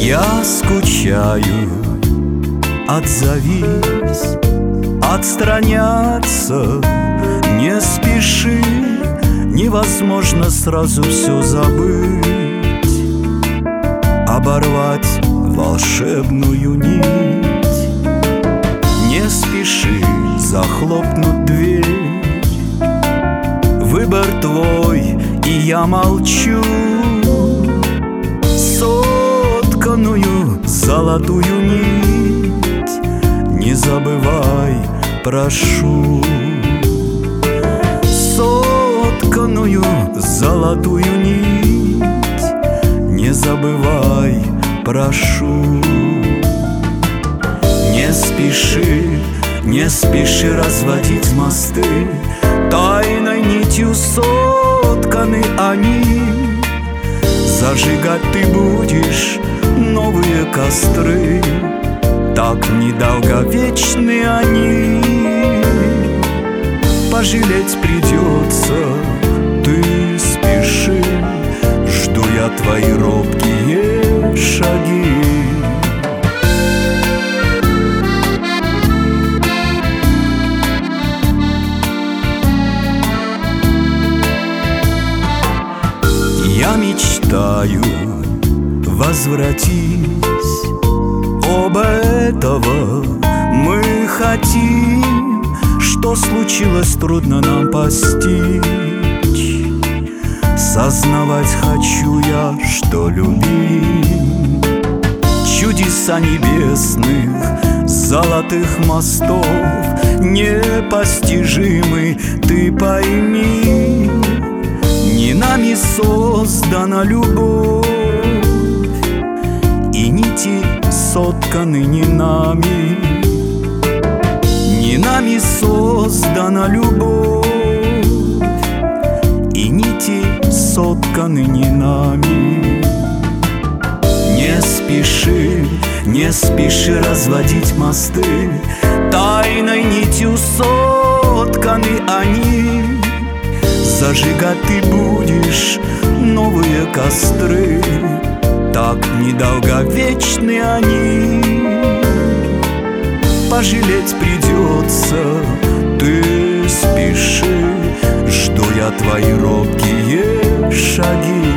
Я скучаю, отзовись. Отстраняться не спеши, невозможно сразу все забыть. Оборвать волшебную нить. Не спеши захлопнуть дверь. Выбор твой, и я молчу. Сотканную золотую нить не забывай, прошу. Сотканную золотую нить не забывай, прошу. Не спеши, не спеши разводить мосты. Тайной нитью сотканы они. Зажигать ты будешь новые костры. Так недолговечны они. Пожалеть придется, ты спеши. Жду я твои робкие шаги. Я мечтаю, возвратись. Оба этого мы хотим. Что случилось, трудно нам постичь. Сознавать хочу я, что любим. Чудеса небесных, золотых мостов непостижимы, ты пойми. Не нами создана любовь, и нити сотканы не нами. Не нами создана любовь, и нити сотканы не нами. Не спеши, не спеши разводить мосты. Тайной нитью сотканы они. Зажигать ты будешь новые костры. Так недолговечны они. Пожалеть придется, ты спеши. Жду я твои робкие шаги.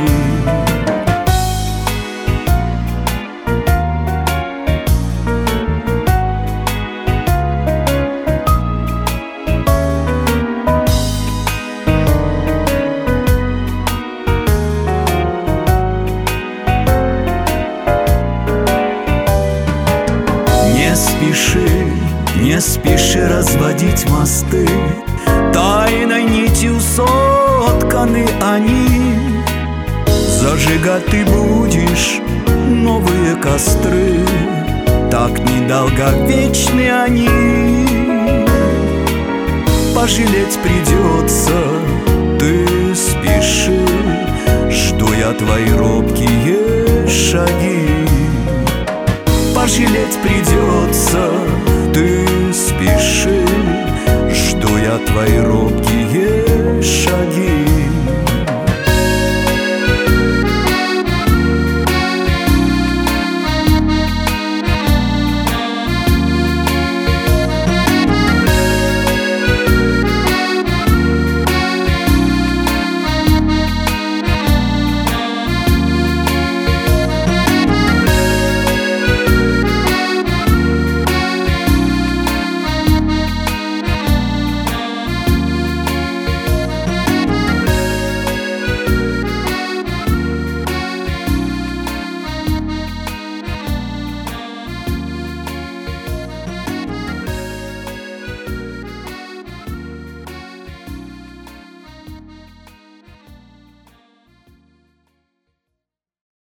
Не спеши, не спеши разводить мосты. Тайной нитью сотканы они. Зажигать ты будешь новые костры. Так недолговечны они. Пожалеть придется, ты спеши. Жду я твои робкие шаги. Пожалеть придется, ты спеши. Жду я твои робкие шаги.